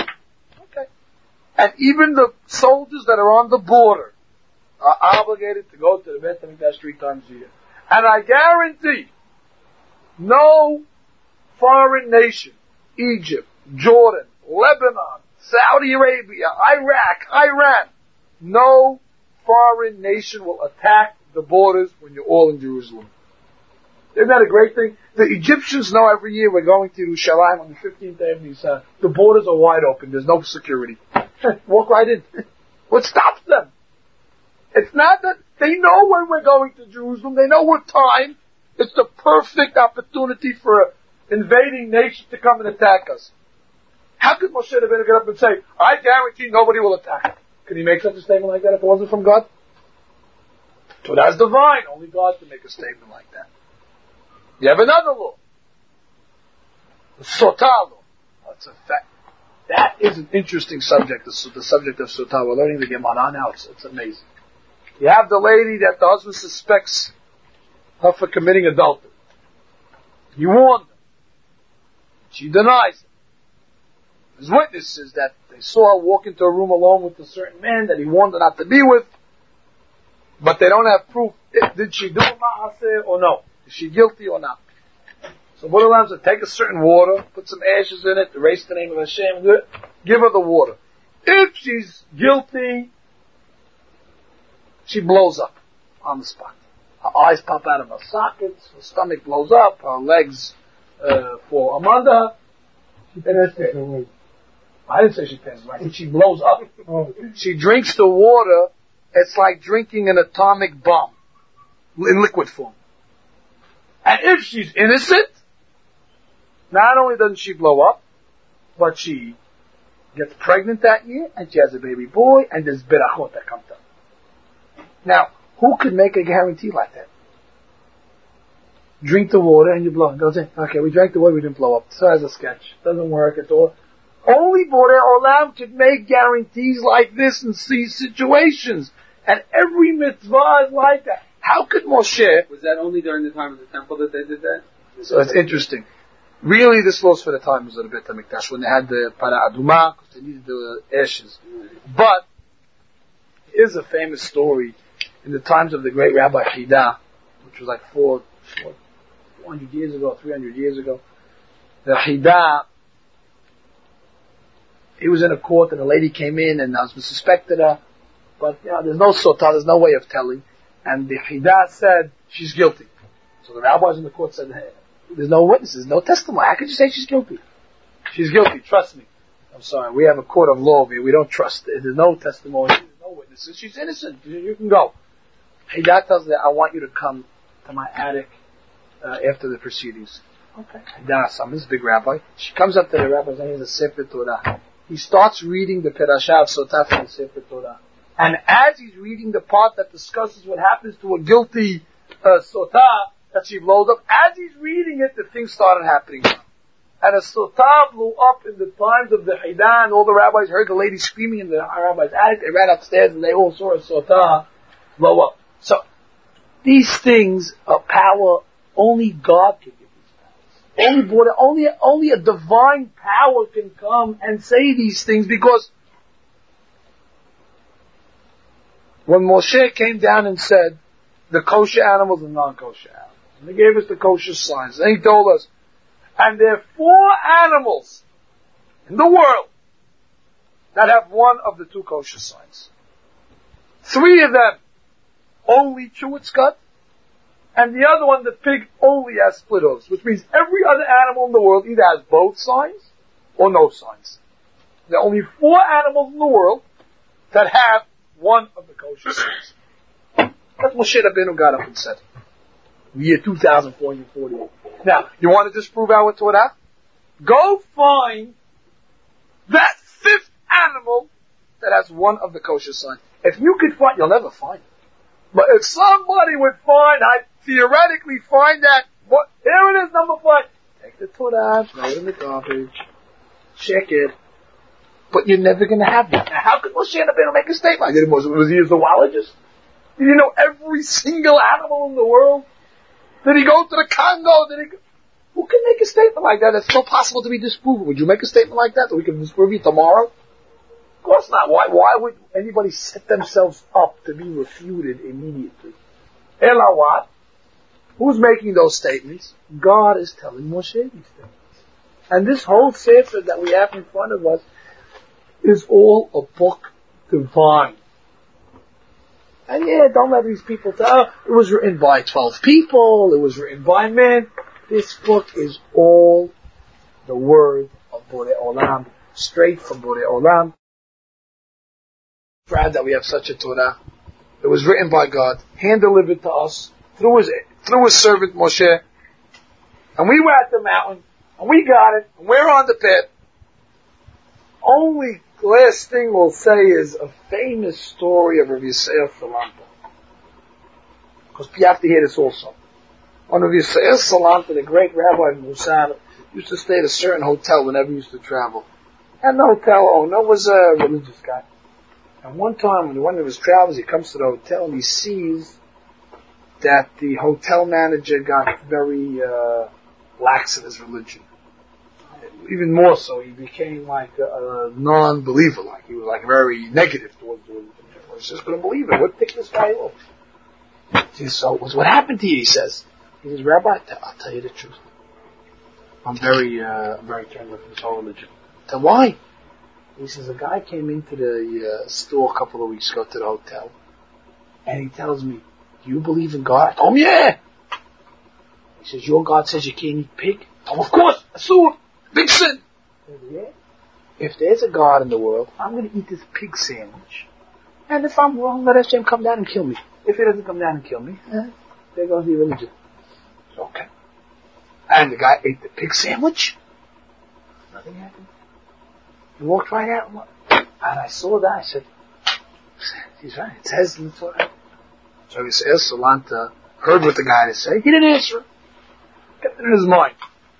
And even the soldiers that are on the border are obligated to go to the Beit HaMikdash 3 times a year. And I guarantee no foreign nation, Egypt, Jordan, Lebanon, Saudi Arabia, Iraq, Iran, no foreign nation will attack the borders when you're all in Jerusalem. Isn't that a great thing? The Egyptians know every year we're going to Yerushalayim on the 15th day of Nisan. The borders are wide open. There's no security. Walk right in. What stops them? It's not that they know when we're going to Jerusalem. They know what time. It's the perfect opportunity for an invading nation to come and attack us. How could Moshe Rabbeinu get up and say, I guarantee nobody will attack? Could he make such a statement like that if it wasn't from God? So that's divine. Only God can make a statement like that. You have another law. The Sotah law. That's a fact. That is an interesting subject, the subject of Sotah. We're learning the Gemara now. It's amazing. You have the lady that the husband suspects her for committing adultery. He warned her. She denies it. There's witnesses that they saw her walk into a room alone with a certain man that he warned her not to be with. But they don't have proof. Did she do a ma'aseh or no? Is she guilty or not? So Buddha allows her to take a certain water, put some ashes in it, erase the name of Hashem, give her the water. If she's guilty, she blows up on the spot. Her eyes pop out of her sockets, her stomach blows up, her legs fall under her. I didn't say she passes away. She blows up. She drinks the water. It's like drinking an atomic bomb in liquid form. And if she's innocent, not only doesn't she blow up, but she gets pregnant that year, and she has a baby boy, and there's berachot that comes up. Now, who could make a guarantee like that? Drink the water and you blow. It goes in. Okay, we drank the water, we didn't blow up. So as a sketch. Doesn't work at all. Only Borei Olam could make guarantees like this in these situations. And every mitzvah is like that. How could Moshe... Was that only during the time of the temple that they did that? So it's interesting. Really, this was for the times of the Beit HaMikdash, when they had the Para Aduma, because they needed the ashes. But, here's a famous story. In the times of the great Rabbi Chida, which was like 400 years ago, 300 years ago, the Chida, he was in a court and a lady came in and the husband suspected her, but there's no sotah, there's no way of telling. And the Chida said, she's guilty. So the rabbis in the court said, hey, there's no witnesses, no testimony. How could you say she's guilty? She's guilty, trust me. I'm sorry, we have a court of law here, we don't trust it. There's no testimony, there's no witnesses. She's innocent, you can go. Chida tells her, I want you to come to my attic after the proceedings. Okay. Chida summons this big rabbi. She comes up to the rabbi and he has a Sefer Torah. He starts reading the Perashah of Sotah from the Sefer Torah. And as he's reading the part that discusses what happens to a guilty sotah that she blows up. As he's reading it, the thing started happening. And a sotah blew up in the times of the Haidan. All the rabbis heard the lady screaming in the rabbi's attic. They ran upstairs and they all saw a sotah blow up. So, these things of power, only God can give these powers. Only a divine power can come and say these things, because when Moshe came down and said the kosher animals and non-kosher animals, and he gave us the kosher signs, and he told us, and there are 4 animals in the world that have one of the 2 kosher signs. 3 of them only chew its gut, and the other one, the pig, only has split hooves, which means every other animal in the world either has both signs or no signs. There are only 4 animals in the world that have one of the kosher signs. That's Moshe Rabbeinu got up and said. The year 2448. Now, you want to disprove our Torah? Go find that 5th animal that has one of the kosher signs. If you could find, you'll never find it. But if somebody would theoretically find that, here it is, number 5. Take the Torah, throw it in the garbage, check it. But you're never going to have that. Now, how could Moshe Rabbeinu make a statement like that? Was he a zoologist? Did he know every single animal in the world? Did he go to the Congo? Who can make a statement like that? That's so possible to be disproven. Would you make a statement like that we can disprove you tomorrow? Of course not. Why would anybody set themselves up to be refuted immediately? Ela what? Who's making those statements? God is telling Moshe these statements. And this whole sefer that we have in front of us is all a book divine. And don't let these people tell, it was written by 12 people, it was written by men. This book is all the word of Borei Olam, straight from Borei Olam. Proud that we have such a Torah. It was written by God, hand-delivered to us, through his servant Moshe. And we were at the mountain, and we got it, and we're on the pit. Only last thing we'll say is a famous story of Rav Yisrael Salanter. Because you have to hear this also. One of Yisrael Salanter, the great rabbi of Musan, used to stay at a certain hotel whenever he used to travel. And the hotel owner was a religious guy. And one time, when one of his travels, he comes to the hotel and he sees that the hotel manager got very lax in his religion. Even more so, he became like a non-believer. Like he was like very negative towards the religion. He just couldn't believe it. What ticked this guy off? He says, so what happened to you? He says, Rabbi, I'll tell you the truth. I'm very turned off from this whole religion. Then why? He says, a guy came into the store a couple of weeks ago to the hotel, and he tells me, do you believe in God? I told him, yeah. He says, your God says you can't eat pig? I told him, of course, asur, big sin. He says, yeah. If there's a God in the world, I'm going to eat this pig sandwich. And if I'm wrong, let Hashem come down and kill me. If he doesn't come down and kill me, there goes the religion. Okay. And the guy ate the pig sandwich. Nothing happened. He walked right out. And I saw that. I said, he's right. It says in the Torah. So he says, Salanter heard what the guy had to say. He didn't answer it. Kept it in his mind.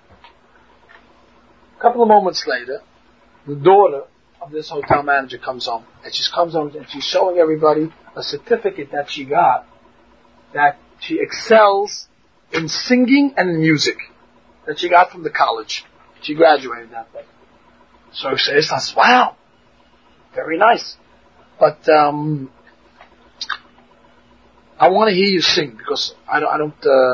A couple of moments later, the daughter of this hotel manager comes home. And she comes home and she's showing everybody a certificate that she got, that she excels in singing and in music, that she got from the college. She graduated that way. So he says, wow, very nice. But I want to hear you sing, because I don't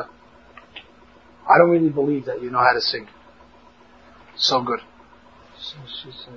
really believe that you know how to sing. So good. So she says,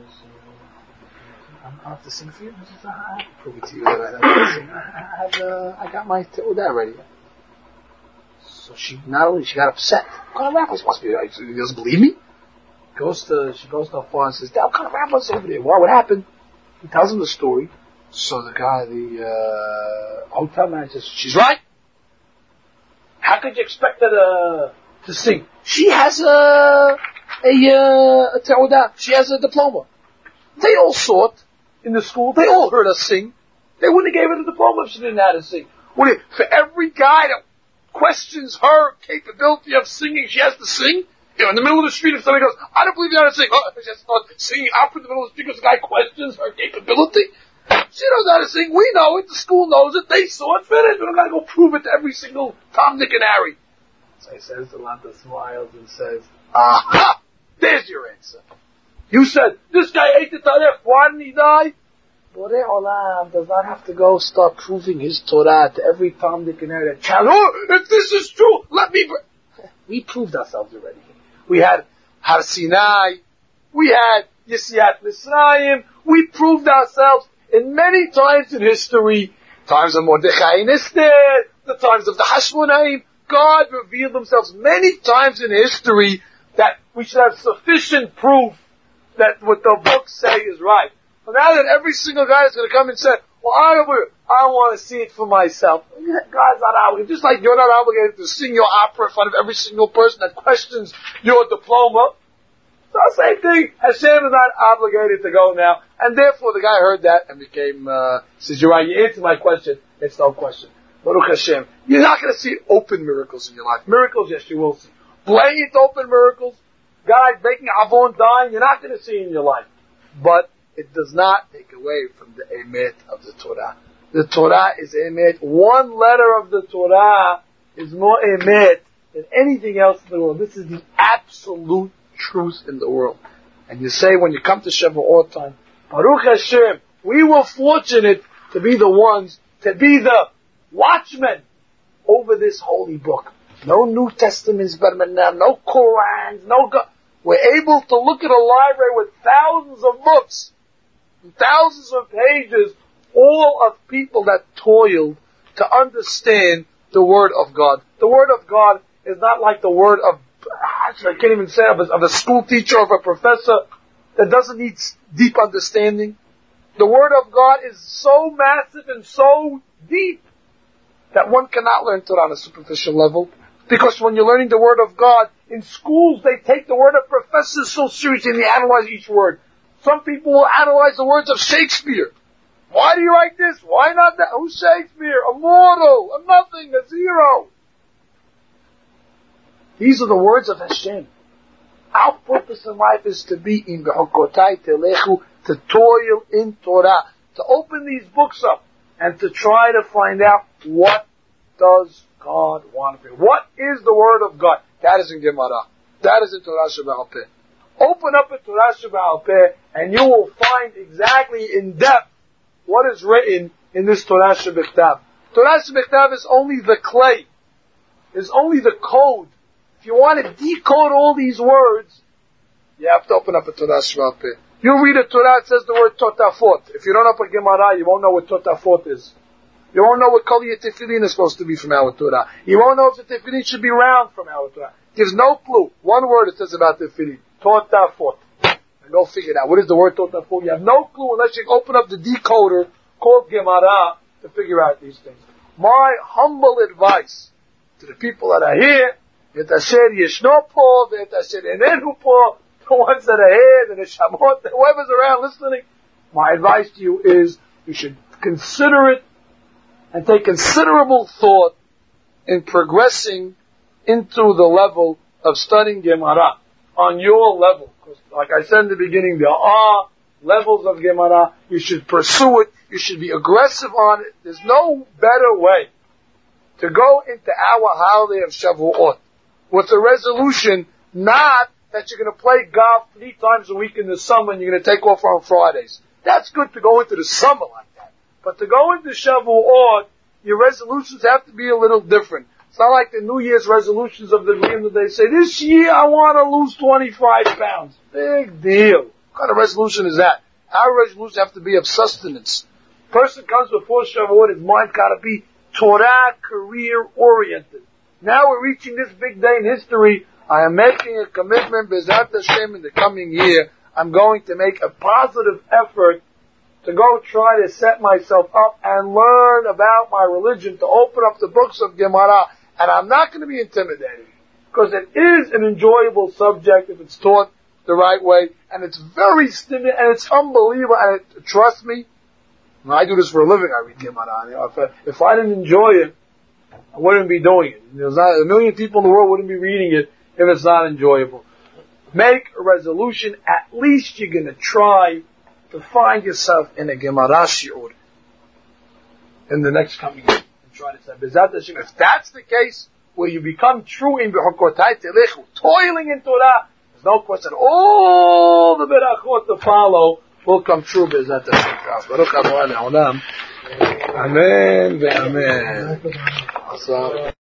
I have to sing for you? I said, I have to prove it to you that I have to sing. I got my Teudah ready. So she got upset. What kind of rappers must be? He doesn't believe me? She goes to her father and says, what kind of rappers over there? What happened? He tells him the story. So the guy, the hotel manager says, she's right. How could you expect her to sing? She has a Teudah. She has a diploma. They all saw it in the school. They all heard her sing. They wouldn't have gave her the diploma if she didn't know how to sing. For every guy that questions her capability of singing. She has to sing. You know, in the middle of the street, if somebody goes, I don't believe you know how to sing. Oh, she has to start singing up in the middle of the street because the guy questions her capability. She knows how to sing. We know it. The school knows it. They saw it. Finished. We don't got to go prove it to every single Tom, Dick, and Harry. So he says, Lanta smiles and says, aha! There's your answer. You said, this guy ate the Taref. Why didn't he die? Borei Olam does not have to go start proving his Torah to every Tom, Dick, and Harry that challenge. Oh, if this is true, let me... We proved ourselves already. We had Har Sinai. We had Yesiat Mitzrayim. We proved ourselves in many times in history. Times of Mordechai and Esther. The times of the Hashmonaim. God revealed himself many times in history that we should have sufficient proof that what the books say is right. But now that every single guy is going to come and say, well, I want to see it for myself. God's not obligated. Just like you're not obligated to sing your opera in front of every single person that questions your diploma. So same thing. Hashem is not obligated to go now. And therefore the guy heard that and became, says, you're right, you answered my question. It's no question. Baruch Hashem. You're not going to see open miracles in your life. Miracles, yes, you will see. Blatant open miracles. Guys making Avon dying, you're not going to see in your life. But it does not take away from the emet of the Torah. The Torah is emet. One letter of the Torah is more emet than anything else in the world. This is the absolute truth in the world. And you say when you come to Shavuot time, Baruch Hashem, we were fortunate to be the ones, to be the watchmen over this holy book. No New Testaments, no Qurans, no God. We're able to look at a library with thousands of books, thousands of pages, all of people that toiled to understand the Word of God. The Word of God is not like the word of, I can't even say, of a school teacher or of a professor that doesn't need deep understanding. The Word of God is so massive and so deep that one cannot learn Torah on a superficial level. Because when you're learning the Word of God, in schools they take the word of professors so seriously and they analyze each word. Some people will analyze the words of Shakespeare. Why do you write this? Why not that? Who's Shakespeare? A mortal, a nothing, a zero. These are the words of Hashem. Our purpose in life is to be in Be'okotai Telechu, to toil in Torah, to open these books up and to try to find out what does God want of me. What is the Word of God? That is in Gemara. That is in Torah Sheba'al Peh. Open up a Torah Sheba'al Peh and you will find exactly in depth what is written in this Torah Shebechtav. Torah Shebechtav is only the clay. Is only the code. If you want to decode all these words, you have to open up a Torah Sheba'al Peh. You read a Torah, it says the word Totafot. If you don't open Gemara, you won't know what Totafot is. You won't know what color your tefillin is supposed to be from our Torah. You won't know if the tefillin should be round from our Torah. Gives no clue. One word it says about tefillin. Totafot. And go figure it out. What is the word Totafot? You have no clue unless you open up the decoder called Gemara to figure out these things. My humble advice to the people that are here, V'et asher yeshno po, v'et asher enenu po, the ones that are here, the neshamot, whoever's around listening, my advice to you is you should consider it and take considerable thought in progressing into the level of studying Gemara on your level. Because like I said in the beginning, there are levels of Gemara. You should pursue it. You should be aggressive on it. There's no better way to go into our holiday of Shavuot with a resolution not that you're going to play golf 3 times a week in the summer and you're going to take off on Fridays. That's good to go into the summer like that. But to go into Shavuot, your resolutions have to be a little different. It's not like the New Year's resolutions of the Goyim that they say, this year I want to lose 25 pounds. Big deal. What kind of resolution is that? Our resolutions have to be of sustenance. Person comes before Shavuot, his mind got to be Torah career oriented. Now we're reaching this big day in history. I am making a commitment, B'ezrat Hashem, in the coming year. I'm going to make a positive effort to go try to set myself up and learn about my religion, to open up the books of Gemara. And I'm not going to be intimidated, because it is an enjoyable subject if it's taught the right way, and it's very stimulating, and it's unbelievable, and trust me, when I do this for a living, I read Gemara. If I didn't enjoy it, I wouldn't be doing it. There's not a million people in the world wouldn't be reading it if it's not enjoyable. Make a resolution. At least you're going to try to find yourself in a Gemara shiur in the next coming year. And try to say, if that's the case, where you become true in B'chukotai Telechu, toiling in Torah, there's no question. All the berachot to follow will come true. Be'ezat Hashem. Baruch Adonai Le'olam. Amen ve'amen.